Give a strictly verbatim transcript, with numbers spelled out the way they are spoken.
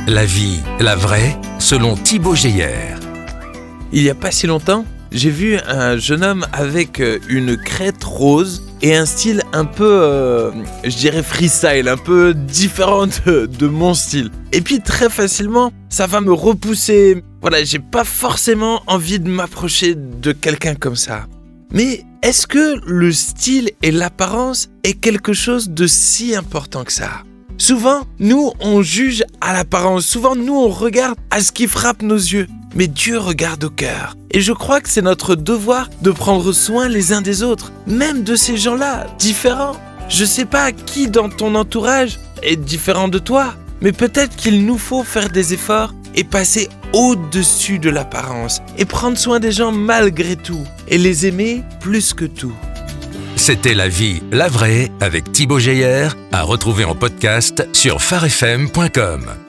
La vie, la vraie, selon Thibaut Geyer. Il n'y a pas si longtemps, j'ai vu un jeune homme avec une crête rose et un style un peu, euh, je dirais freestyle, un peu différent de, de mon style. Et puis très facilement, ça va me repousser. Voilà, j'ai pas forcément envie de m'approcher de quelqu'un comme ça. Mais est-ce que le style et l'apparence est quelque chose de si important que ça ? Souvent, nous, on juge à l'apparence. Souvent, nous, on regarde à ce qui frappe nos yeux. Mais Dieu regarde au cœur. Et je crois que c'est notre devoir de prendre soin les uns des autres, même de ces gens-là, différents. Je sais pas qui dans ton entourage est différent de toi, mais peut-être qu'il nous faut faire des efforts et passer au-dessus de l'apparence et prendre soin des gens malgré tout et les aimer plus que tout. C'était La vie, la vraie avec Thibaut Geyer, à retrouver en podcast sur phare f m point com.